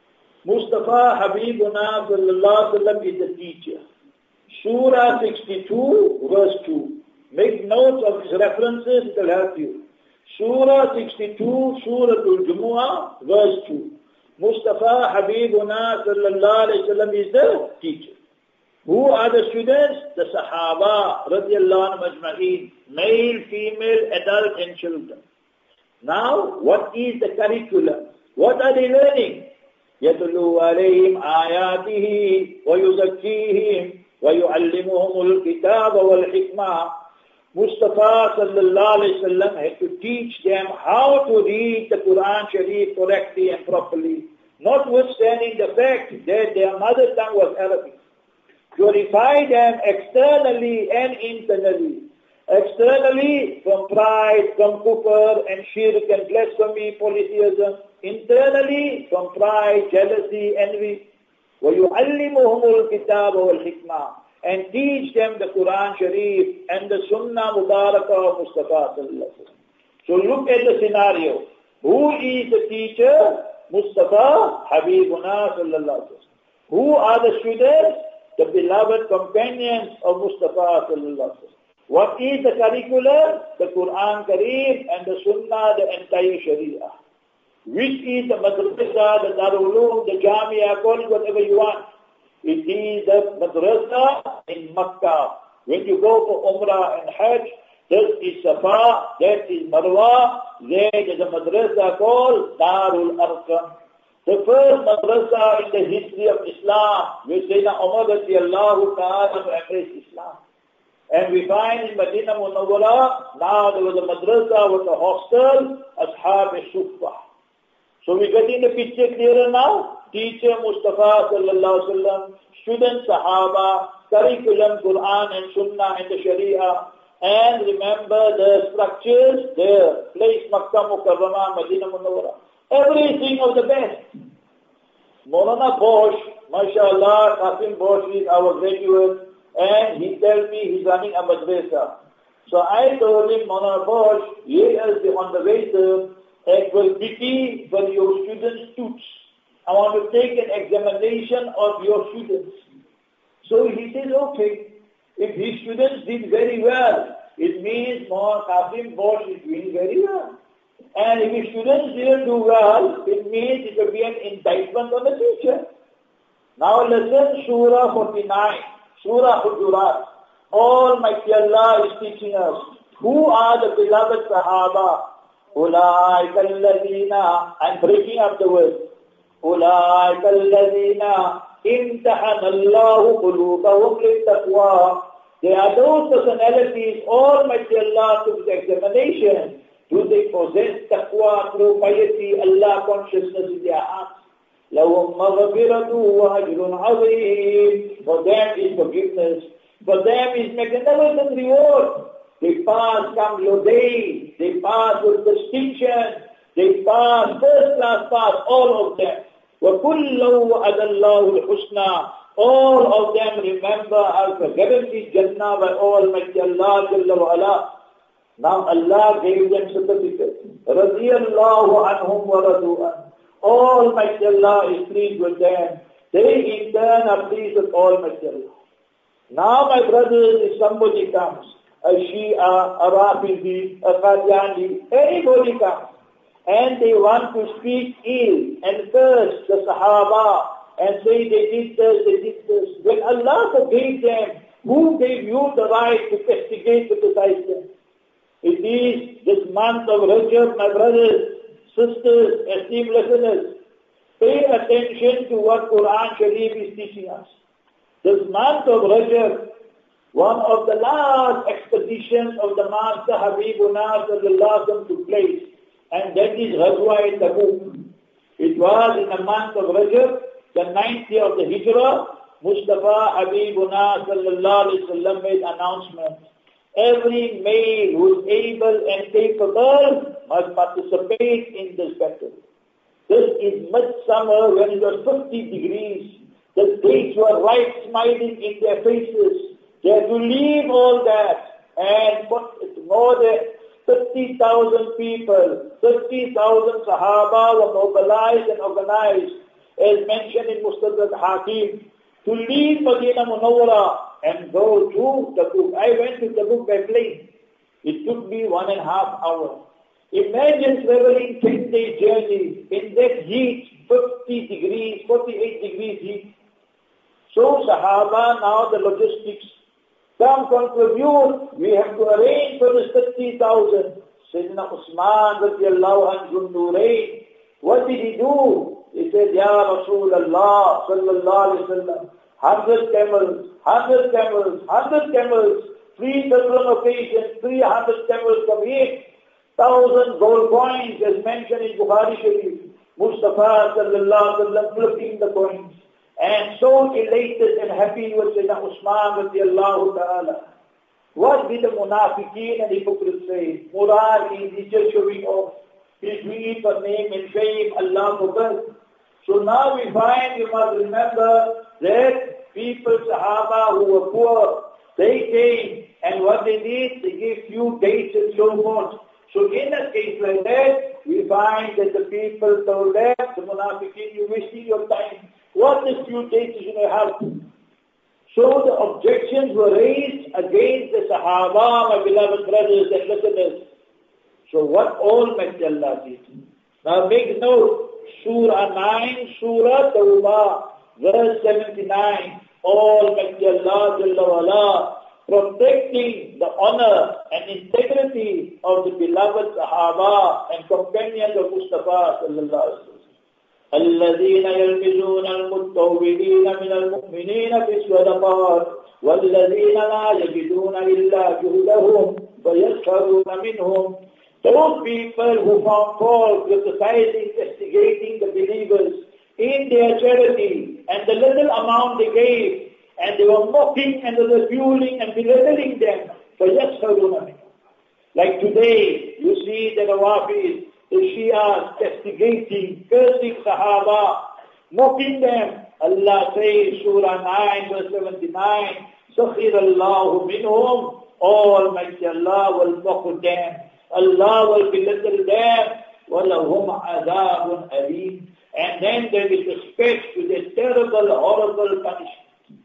[SPEAKER 1] Mustafa Habibuna sallallahu alayhi wa sallam is the teacher. Surah sixty-two, verse two. Make note of his references, it will help you. Surah sixty-two, Surah Al-Jumu'ah, verse two. Mustafa Habibuna sallallahu alayhi wa sallam is the teacher. Who are the students? The Sahaba radiallahu anhum ajma'een, male, female, adult and children. Now, what is the curriculum? What are they learning? يَتْلُو عَلَيْهِمْ آيَاتِهِ وَيُزَكِّيهِمْ وَيُعَلِّمُهُمُ الْكِتَابَ وَالْحِكْمَةِ. Mustafa sallallahu alayhi wa sallam had to teach them how to read the Quran Sharif correctly and properly, notwithstanding the fact that their mother tongue was Arabic. Purify them externally and internally. Externally from pride, from kufr and shirk and blasphemy, polytheism. Internally from pride, jealousy, envy. وَيُعَلِّمُهُمُ الْكِتَابَ وَالْحِكْمَةِ. And teach them the Quran Sharif and the Sunnah Mubarakah of Mustafa sallallahu alaihi wasallam. So look at the scenario. Who is the teacher? Mustafa Habibuna sallallahu alaihi wasallam. Who are the students? The beloved companions of Mustafa sallallahu alaihi wasallam. What is the curriculum? The Quran Kareem and the Sunnah, the entire Sharia. Which is the Madrasa, the Darul Uloom, the Jamia, call it whatever you want. It is the Madrasa in Makkah. When you go for Umrah and Hajj, this is Safa, that is Marwa, there is a Madrasa called Darul Arqam. The first Madrasa in the history of Islam, which Sayyidina Umar radiallahu ta'ala embraced Islam. And we find in Medina Munawwara, now there was a Madrasa with a hostel, Ashab al-Suffah. So we get in the picture clearer now. Teacher Mustafa sallallahu alaihi wasallam, student Sahaba, curriculum Quran and Sunnah and the Sharia, and remember the structures there, place Makkah Mukarramah, Medina Munawwara, everything of the best. Maulana Bosch, mashallah, Qasim Bosch is our graduate, and he tells me he's running a madrasa. So I told him, Maulana Bosch, he is on the way to it will be for your students' toots. I want to take an examination of your students. So he says, okay, if his students did very well, it means Mohan Qasim Bosch is doing very well. And if the students didn't do well, it means it will be an indictment on the teacher. Now listen, Surah forty-nine, Surah Hujurat. Almighty Allah is teaching us, who are the beloved Sahaba? Ulaika alladhina, I'm breaking up the word. Ulaika alladhina imtahana Allahu qulubahum littaqwa. They are those personalities, Almighty Allah took the examination. Do they possess taqwa through piety, Allah consciousness in their hearts? لَهُمْ مَغْفِرَةٌ وَأَجْرٌ عَظِيمٌ. For them is forgiveness. For them is magnificent reward. They pass Kamlo Day. They pass with distinction. They pass first class pass, all of them. وَكُلَّهُ وَعَدَ اللَّهُ الْحُسْنَى. All of them remember as a guaranteed Jannah by Almighty Allah Jalla wa Ala. Now Allah gave them certificate. رَضِيَ اللَّهُ عَنْهُمْ وَرَضُوا عَنْهُ. Almighty Allah is pleased with them. They in turn are pleased with Almighty Allah. Now my brothers, if somebody comes, a Shia, a Rafidi, a Qadiani, anybody comes, and they want to speak ill and curse the Sahaba and say they did this, they did this, when Allah forgave them, who gave you the right to castigate, to criticize them? It is this month of Rajab, my brothers, sisters, esteemed listeners, pay attention to what Quran Sharif is teaching us. This month of Rajab, one of the last expeditions of the Master Habibuna sallallahu took place, and that is Ghazwa Tabuk. It was in the month of Rajab, the ninth year of the Hijrah. Mustafa Habibuna sallallahu made announcement. Every male who is able and capable must participate in this battle. This is midsummer when it was fifty degrees. The days were right smiling in their faces. They had to leave all that and put more than fifty thousand people, fifty thousand Sahaba were mobilized and organized, as mentioned in Mustadrak Hakim, to leave Madinah Munawwara and go to Tabuk. I went to Tabuk by plane. It took me one and a half hours. Imagine traveling ten day journey in that heat, fifty degrees, forty-eight degrees heat. So Sahaba, now the logistics, come contribute. We have to arrange for this fifty thousand. Sayyidina Usman radiallahu anhu Nurayn. What did he do? He said, Ya Rasulullah sallallahu alayhi wa sallam, hundred camels, hundred camels, hundred camels, three different occasions, three hundred camels come in, thousand gold coins as mentioned in Bukhari Sharif. Mustafa sallallahu alayhi wa sallam flipping the coins. And so elated and happy with Sayyidina Usman radiallahu ta'ala. What did the munafiqeen and hypocrites say? Murad is he's just showing off. He's doing it for name and fame, Allah forbid. So now we find, you must remember that people, Sahaba who were poor, they came and what they did, they gave few dates and so forth. So in a case like that, we find that the people told them, the munafiqeen, you're wasting your time. What is few dates is going to help? So the objections were raised against the Sahaba, my beloved brothers and listeners. So what Almighty Allah did? Now make note, Surah nine, Surah Tawbah, verse seventy-nine. Almighty Allah Jalla wa Ala, protecting the honor and integrity of the beloved Sahaba and companions of Mustafa sallallahu alaihi wasallam. الذين يلمزون المتطوعين من المؤمنين في الصدقات والذين لا يجدون إلا جهدهم فيسخرون منهم. Those people who found fault criticizing, castigating the believers in their charity and the little amount they gave, and they were mocking and ridiculing and belittling them, فيسخرون منهم. Like today, you see the Rawafis, the Shias castigating, cursing Sahaba, mocking them. Allah says, Surah nine, verse seventy-nine, سَخِرَ اللَّهُ مِنْهُمْ. Almighty Allah will mock them. Allah will belittle them. وَلَهُمْ عَذَابٌ أَلِيمٌ. And then they will respect to the terrible, horrible punishment.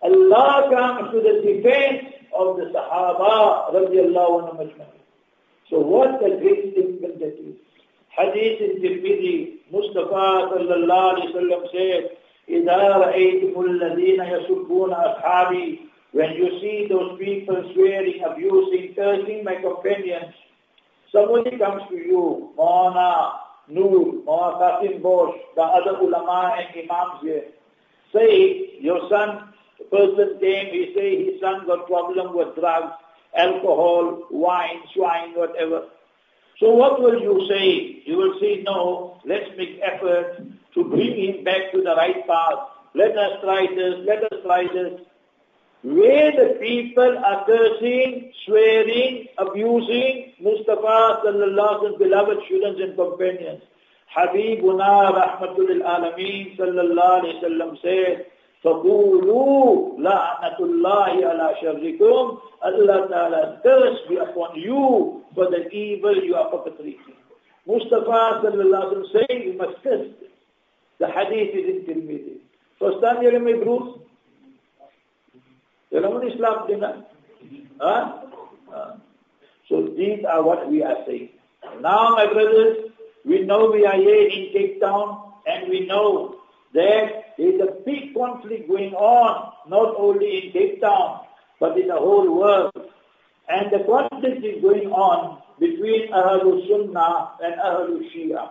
[SPEAKER 1] Allah comes to the defense of the Sahaba, radiallahu anhu. So what a great statement that is. Hadith in Tirmidhi, Mustafa sallallahu alayhi wa sallam said, إِذَا رَأَيْتُمُ الَّذِينَ يَسُبُّونَ أَصْحَابِي, when you see those people swearing, abusing, cursing my companions, somebody comes to you, Maulana Noor, Maulana Qasim Bosch, the other ulama and imams here, say, your son, the person came, he say his son got problem with drugs, alcohol, wine, swine, whatever. So what will you say? You will say, no, let's make effort to bring him back to the right path. Let us try this, let us try this. Where the people are cursing, swearing, abusing Mustafa sallallahu beloved students and companions. Habibuna rahmatul alameen sallallahu alayhi wa sallam said, فَقُولُوا لَعْنَةُ اللَّهِ عَلَى شَرِّكُمْ, Allah Ta'ala curse be upon you for the evil you are perpetrating. Mustafa sallallahu alayhi wa sallam saying, you must curse this. The hadith is in Tirmidhi. First time you hear my Bruce? You know what Islam dinner? Huh? Uh, so these are what we are saying. Now my brothers, we know we are here in Cape Town and we know that there is a big conflict going on, not only in Cape Town, but in the whole world. And the conflict is going on between Ahlul Sunnah and Ahlul Shia.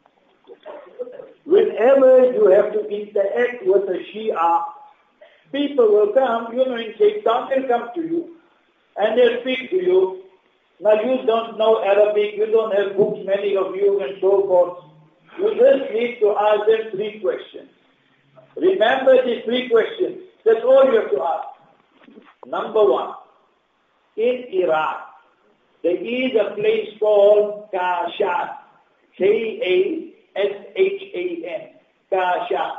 [SPEAKER 1] Whenever you have to interact with a Shia, people will come, you know, in Cape Town, they'll come to you and they'll speak to you. Now you don't know Arabic, you don't have books, many of you, and so forth. You just need to ask them three questions. Remember these three questions. That's all you have to ask. Number one, in Iraq, there is a place called Kashan, K A S H A N, Kashan.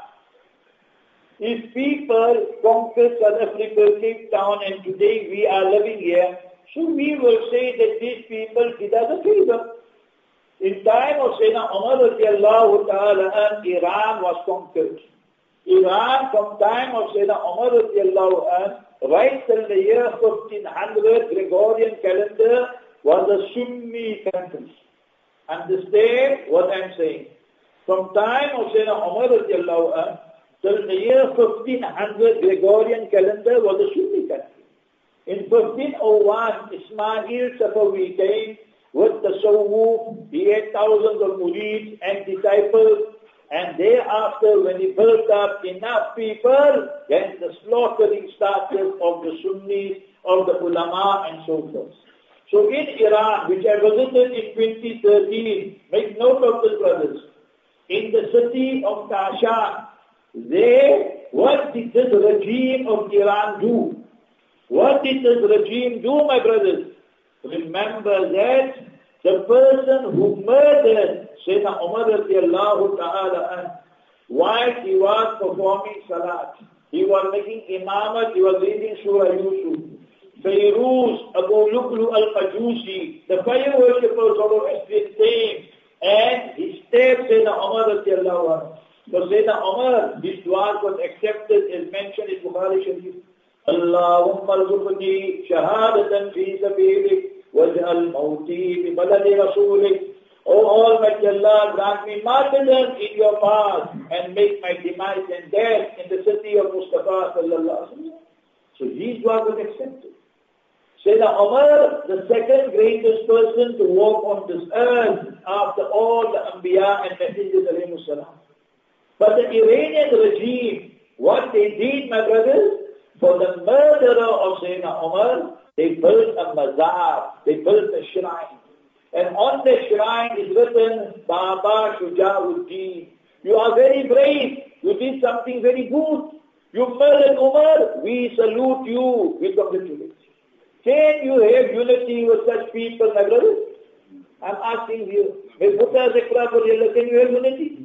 [SPEAKER 1] If people conquer South Africa, Cape Town, and today we are living here, so we will say that these people did us a favor. In time of Sayyidina Umar radiallahu ta'ala, and Iran was conquered. Iran, from time of Sayyidina Umar radiallahu anhu, right till the year fifteen hundred, Gregorian calendar, was a Sunni country. Understand what I'm saying? From time of Sayyidina Umar radiallahu anhu, till the year fifteen hundred, Gregorian calendar was a Sunni country. In fifteen oh one, Ismail Safawi came with the Sawwuf. He had thousands of murids and disciples. And thereafter, when he built up enough people, then the slaughtering started of the Sunnis, of the ulama and so forth. So in Iran, which I visited in twenty thirteen, make note of this, brothers, in the city of Kashan, they, what did this regime of Iran do? What did this regime do, my brothers? Remember that the person who murdered Sayyidina Umar radiallahu ta'ala, while he was performing salat, he was making imamat, he was reading Surah Yusuf. Fayruz, Abu Lu'lu al-Qajusi, the fire worshippers sort of been saying, and he stabbed Sayyidina Umar radiallahu anhu. So Sayyidina Umar, his dua was accepted as mentioned in Bukhari Sharif. Allahumma rzuqni shahadatan fi sabilik waj'al mawti bi baladi rasulik. O Almighty Allah, grant me martyrdom in your path and make my demise and death in the city of Mustafa sallallahu alaihi wasallam. So his dua was accepted. Sayyidina Umar, the second greatest person to walk on this earth after all the Anbiya and Messengers alayhi salam. But the Iranian regime, what they did, my brothers, for the murderer of Sayyidina Umar, they built a mazar, they built a shrine. And on the shrine is written, Baba Shuja'uddin. You are very brave. You did something very good. You murdered Umar. We salute you. We congratulate you. Can you have unity with such people, my brothers? I'm asking you. Can you have unity?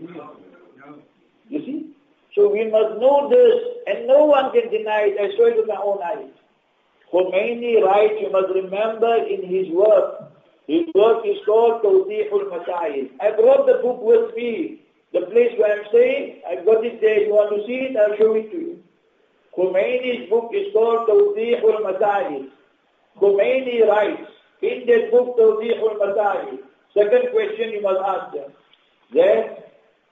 [SPEAKER 1] You see? So we must know this, and no one can deny it. I saw it with my own eyes. Khomeini writes, you must remember in his work, his work is called Tawdeehul Masail. I brought the book with me. The place where I'm staying, I've got it there. You want to see it? I'll show it to you. Khomeini's book is called Tawdeehul Masail. Khomeini writes, in that book, Tawdeeh al-Masail, second question you must ask them, that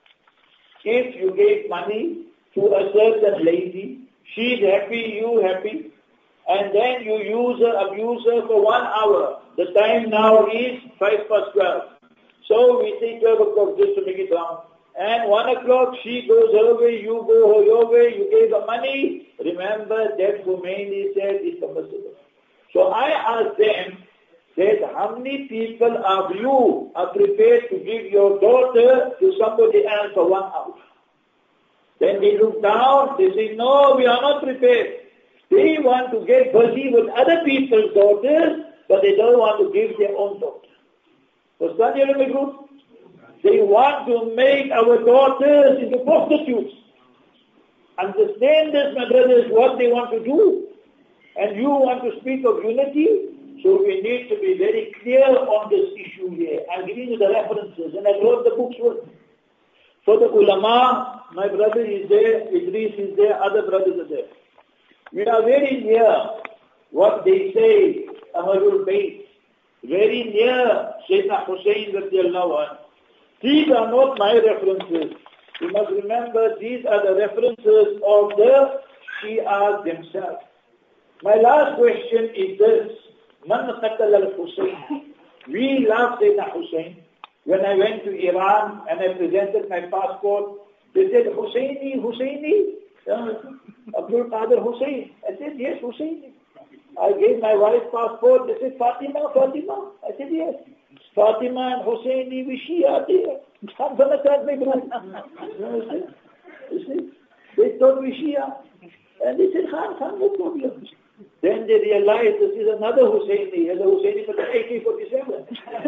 [SPEAKER 1] if you gave money to a certain lady, she's happy, you happy, and then you use her, abuse her for one hour. The time now is five past twelve. So we say twelve o'clock just to make it round. And one o'clock she goes her way, you go your way, you gave her money. Remember that Khomeini said is permissible. So I asked them that how many people of you are prepared to give your daughter to somebody else for one hour? Then they look down, they say, no, we are not prepared. They want to get busy with other people's daughters, but they don't want to give their own daughter. Understand, your group? They want to make our daughters into prostitutes. Understand this, my brothers, what they want to do. And you want to speak of unity, so we need to be very clear on this issue here. I'm giving you the references, and I wrote the books with. For the ulama, my brother is there, Idris is there, other brothers are there. We are very near what they say, Ahlul Bayt, very near Sayyidina Hussain radiallahu anhu. These are not my references. You must remember, these are the references of the Shia themselves. My last question is this. Man qatal al-Hussain. We love Sayyidina Hussain. When I went to Iran and I presented my passport, they said, Hussaini, Hussaini, uh, Abdul Qadir Hussain. I said, yes, Hussaini. I gave my wife's passport. They said, Fatima, Fatima. I said, yes. Fatima and Hussaini, we Shia there. I'm going to start my brother. You see, they thought we Shia. And they said, Khan, Khan, no problem. Then they realized this is another Hussaini, and the Hussaini for the A K forty-seven.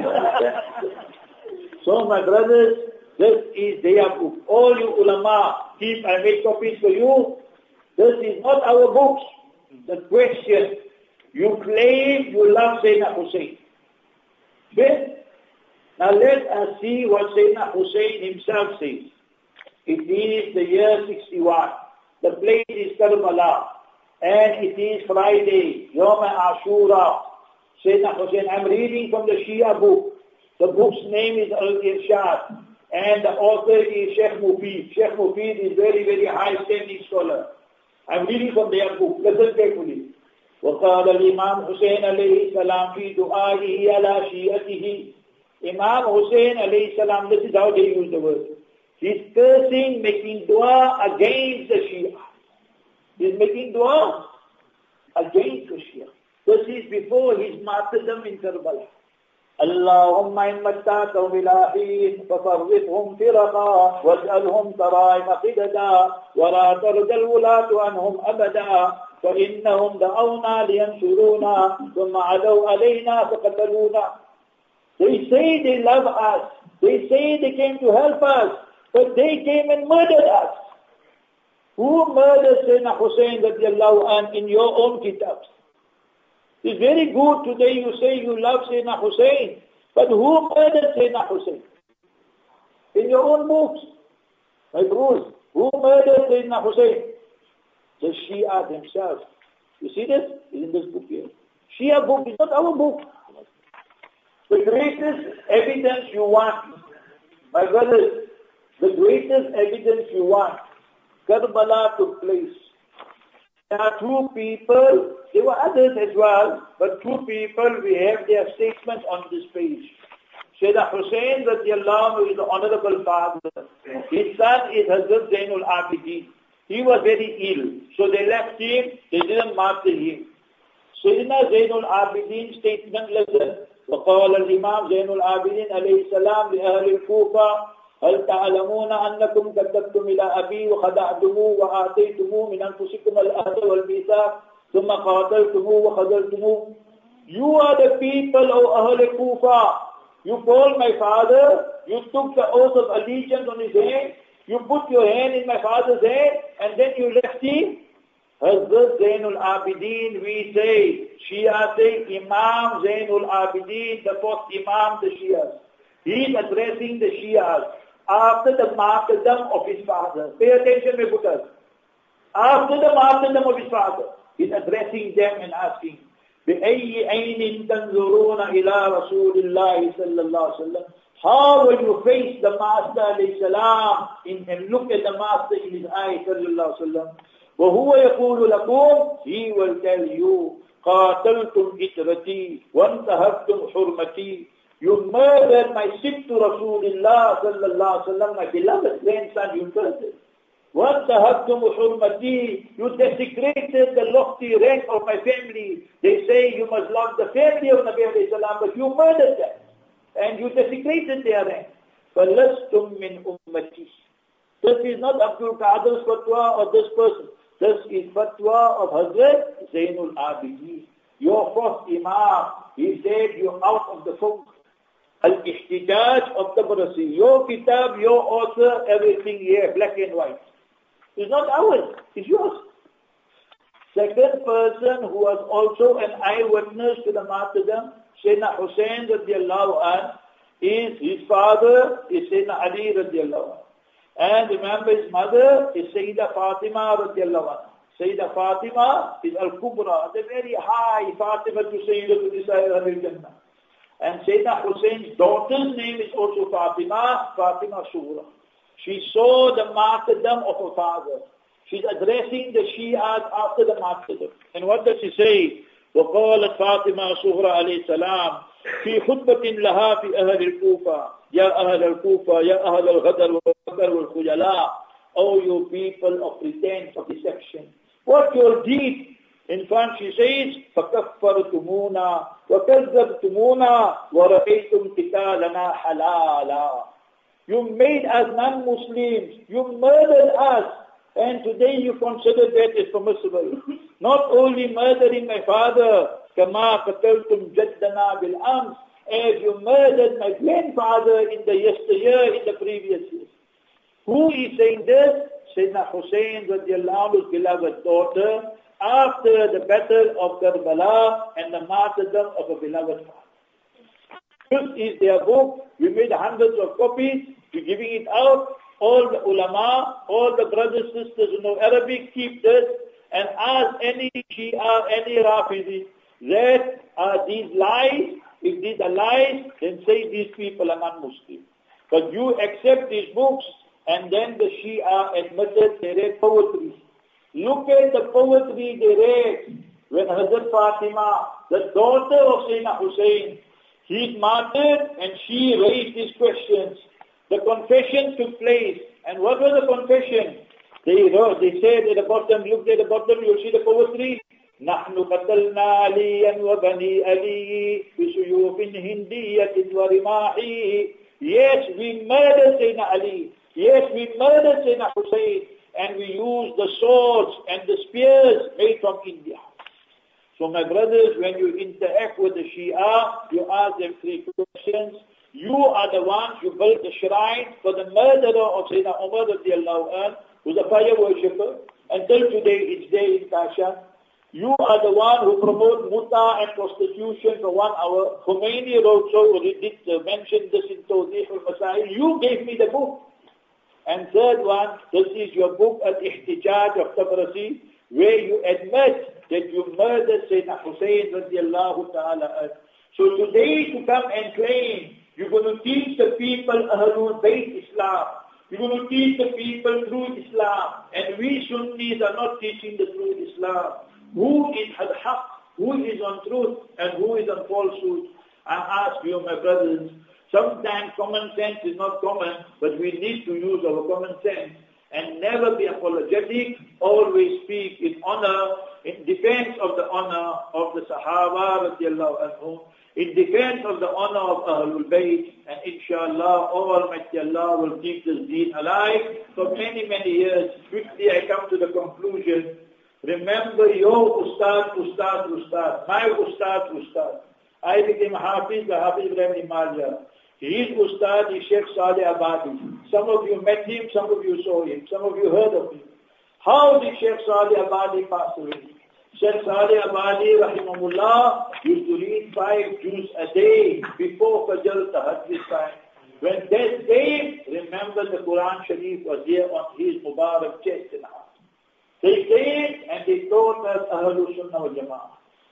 [SPEAKER 1] So my brothers, this is their book. All you ulama, keep, I made copies for you. This is not our books. The question, you claim you love Sayyidina Hussain. Okay? Now let us see what Sayyidina Hussain himself says. It is the year sixty-one. The place is Karbala. And it is Friday, Yom Ashura. Sayyidina Hussain, I'm reading from the Shia book. The book's name is Al-Irshad. And the author is Sheikh Mufid. Sheikh Mufid is very, very high-standing scholar. I'm reading from their book. Listen carefully. وقال الإمام حسين عليه السلام في دعائه على شيعته. Imam Hussain alayhi salam, this is how they use the word. He's cursing, making dua against the Shia. He's making dua against the Shia. This is before his martyrdom in Karbala. اللهم إن متعتهم إلى حين ففرقهم فرقا واجعلهم طرائق قددا ولا ترد الولاة عنهم أبدا فإنهم دعونا لينصرونا ثم عدوا علينا فقتلونا. They say they love us. They say they came to help us, but they came and murdered us. Who murdered Sayyidina Hussain radiallahu anh in your own kitabs? It's very good today you say you love Sayyidina Hussain, but who murdered Sayyidina Hussain? In your own books. My brothers, who murdered Sayyidina Hussain? The Shia themselves. You see this? It's in this book here. Shia book is not our book. The greatest evidence you want, my brothers, the greatest evidence you want, Karbala took place. There are two people, there were others as well, but two people, we have their statements on this page. Sayyidina Hussain radiallahu anhu is the honorable father. His son is Hazrat Zainul Abidin. He was very ill, so they left him, they didn't martyr him. Sayyidina Zainul Abidin statement, listen. وقال الإمام زين العابدين عليه السلام لأهل الكوفة هل تعلمون أنكم كذبتم إلى أبي وخدعتموه وآتيتموه من أنفسكم الأهد والميثاق ثم قاتلتموه وخذلتموه. You are the people of Ahl Kufa. You called my father, you took the oath of allegiance on his hand, you put your hand in my father's hand, and then you left him. Hazrat Zainul Abidin, we say, Shia say, Imam Zainul Abidin, the fourth Imam, the Shias. He is addressing the Shias after the martyrdom of his father. Pay attention, my brothers. After the martyrdom of his father, he is addressing them and asking, بأي عين تنظرون إلى رسول الله صلى الله عليه وسلم. How will you face the Master alayhi salam in, and look at the Master in his eyes صلى الله عليه وسلم. وهو يقول لكم, he will tell you, قاتلتم إترتي وانتهكتم حرمتي. You murdered my sister Rasulullah صلى الله عليه وسلم, my beloved grandson, you murdered. وَانْتَهَكْتُمُ حُرْمَتِي. You desecrated the lofty rank of my family. They say you must love the family of Nabi alayhi salam, but you murdered them. And you desecrated their rank. فَلَسْتُم مِّنْ أُمَّتِي. This is not Abdul Qadir's fatwa or this person. This is fatwa of Hazrat Zainul Abidin. Your first Imam, he said you're out of the fold. Al-Ihtijaj of Tabarasi. Your kitab, your author, everything here, black and white. It's not ours, it's yours. Second person who was also an eyewitness to the martyrdom, Sayyidina Hussain radiallahu anh, is his father, is Sayyidina Ali radiallahu anh. And remember his mother is Sayyida Fatima radiallahu anh. Sayyida Fatima is Al-Kubra, the very high Fatima to Sayyida to Nisa'ir al-Jannah. And Sayyidina Hussein's daughter's name is also Fatima, Fatima Sughra. She saw the martyrdom of her father. She's addressing the Shias after the martyrdom. And what does she say? وقالت فاطمة صغرى عليه السلام في خطبة لها في أهل الكوفة يا أهل الكوفة يا أهل الغدر والبكر والخجلاء. Oh, you people of pretense, of deception. What your deed? In front she says, فَكَفَّرْتُمُونَا وَكَذَّبْتُمُونَا وَرَأَيْتُمْ قِتَالَنَا حَلَالًا. You made us non-Muslims. You murdered us. And today you consider that is permissible. Not only murdering my father, كَمَا قَتَلْتُمْ جَدَّنَا بِالْأَمْسِ, as you murdered my grandfather in the yesteryear, in the previous years. Who is saying this? Sayyidina Hussain radiallahu anhu's beloved daughter, after the battle of Karbala and the martyrdom of a beloved father. This is their book. We made hundreds of copies. We're giving it out. All the ulama, all the brothers, sisters who know Arabic, keep this and ask any Shia, any Rafidi, that are these lies. If these are lies, then say these people are non-Muslim. But you accept these books, and then the Shia admitted they read poetry. Look at the poetry they read when Hazrat Fatima, the daughter of Sayyidina Hussain, he's martyred and she raised these questions. The confession took place. And what was the confession? They wrote, they said at the bottom, look at the bottom, you'll see the poetry. نحن قتلنا عليا وبني علي بسيوف هندية ورماح. Yes, we murdered Sayyidina Ali. Yes, we murdered Sayyidina Hussain. And we used the swords and the spears made from India. So my brothers, when you interact with the Shia, you ask them three questions. You are the ones who built the shrine for the murderer of Sayyidina Umar radiallahu anh, who's a fire worshipper. Until today, it's there in Kashan. You are the one who promote muta and prostitution for one hour. Khomeini wrote so, or he did uh, mention this in Tawdeeh al-Masail. You gave me the book. And third one, this is your book, Al-Ihtijaj of Tabarasi, where you admit that you murdered Sayyidina Hussain radiallahu ta'ala. So today to come and claim, you're going to teach the people Ahlul Bayt Islam. You're going to teach the people true Islam. And we Sunnis are not teaching the true Islam. Who is al-haq, who is on truth, and who is on falsehood? I ask you, my brothers, sometimes common sense is not common, but we need to use our common sense and never be apologetic, always speak in honor, in defense of the honor of the Sahaba radiallahu anhum, in defense of the honor of Ahlul Bayt, and inshallah, Almighty Allah will keep this deen alive for many, many years. Quickly I come to the conclusion. Remember your Ustad, Ustad, Ustad, my Ustad, Ustad. I became Hafiz, the Hafiz Ibrahim Imalia. His Ustad is Sheikh Saleh Abadi. Some of you met him, some of you saw him, some of you heard of him. How did Sheikh Saleh Abadi pass away? Sheikh Saleh Abadi, rahimahullah, used to read five juz a day before Fajr Tahajjud time. When that day, remember the Quran Sharif was there on his Mubarak chest and heart. They came and they taught us Ahlul Sunnah wal Jama'ah.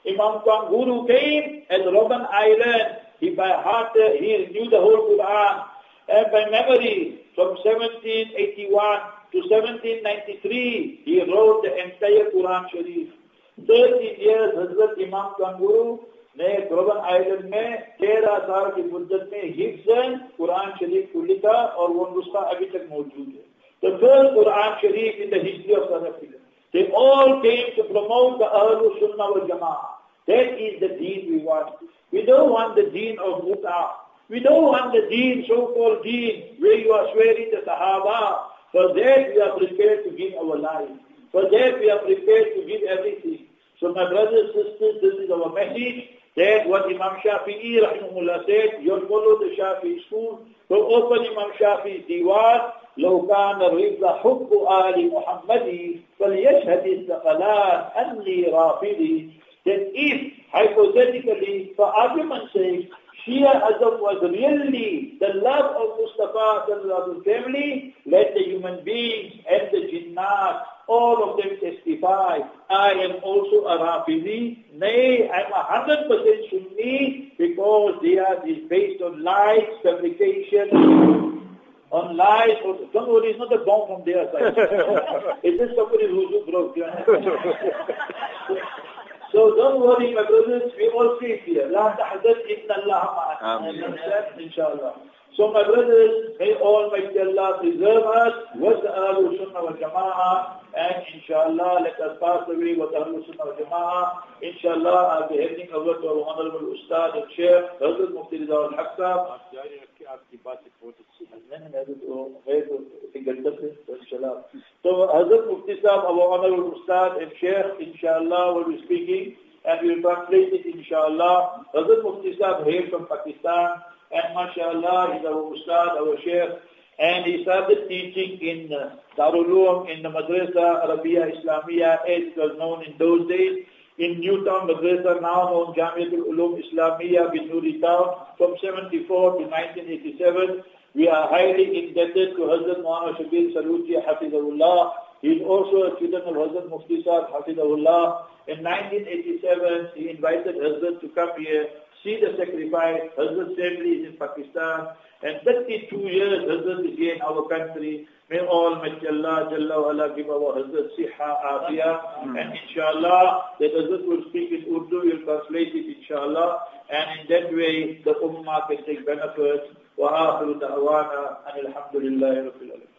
[SPEAKER 1] Imam Kanguru came at Robben Island. He by heart, uh, he knew the whole Quran. And by memory, from seventeen eighty-one to seventeen ninety-three, he wrote the entire Quran Sharif. thirteen years Hazrat Imam Kanguru ने Robben island में तेरह साल की मुद्दत में हिफ्ज़ कुरान शरीफ को लिखा और वो नुस्खा अभी तक मौजूद है. The first Quran Sharif in the history of South Africa. They all came to promote the Ahlul Sunnah wal Jama'ah. That is the deen we want. We don't want the deen of Mut'ah. We don't want the deen, so-called deen, where you are swearing the Sahaba. For that we are prepared to give our life. For that we are prepared to give everything. So my brothers and sisters, this is our message. That what Imam Shafi'i rahimahullah said, you follow the Shafi'i school. So open Imam Shafi'i's diwan. لو كان الرضا حب آل محمد فليشهد الثقلان أني رافضي. That if, hypothetically, for argument's sake, Shiaism was really the love of Mustafa sallallahu family, let the human beings and the jinnat, all of them testify, I am also a Rafidi. Nay, I am a hundred percent Sunni because they are based on lies, fabrication, on lies. Don't worry, it's not a bomb from their side. It's just somebody who's broke. So don't worry, my brothers, we all safe here. La tahzan inna Allah ma'ana. Inshallah. So my brothers, may Almighty Allah preserve us with the Ahlul Sunnah wal Jama'ah, and inshallah let us pass away with the Ahlul Sunnah wal Jama'ah. Inshallah I'll be handing over to our Honorable Ustad and Sheikh, Hazrat Mufti Riza al-Haq Sahab. So Hazrat Mufti Sahab, our Honorable Ustad and Sheikh, inshallah will be speaking, and we will translate it inshallah. Hazrat Mufti Sahab hails from Pakistan, and mashallah, he's our Ustad, our Sheikh, and he started teaching in uh, Darul Uloom, in the Madrasa Arabiya Islamiyya, as it was known in those days, in Newtown Madrasa, now known Jamiatul Ulum Islamiyya bin Nuri Town, from seventy-four to nineteen eighty-seven. We are highly indebted to Hazrat Maulana Shabir Saluji Hafizahullah. He is also a student of Hazrat Mufti Sahab Hafizahullah. In nineteen eighty-seven, he invited Hazrat to come here, see the sacrifice. Hazrat's family is in Pakistan, and thirty-two years Hazrat is here in our country. May Almighty Allah Jalla wa Ala give our Hazrat Siha Afiyah, and inshallah that Hazrat will speak in Urdu, will translate it inshallah, and in that way the Ummah can take benefit. Wa akhiru da'wana and alhamdulillahi rabbil alamin.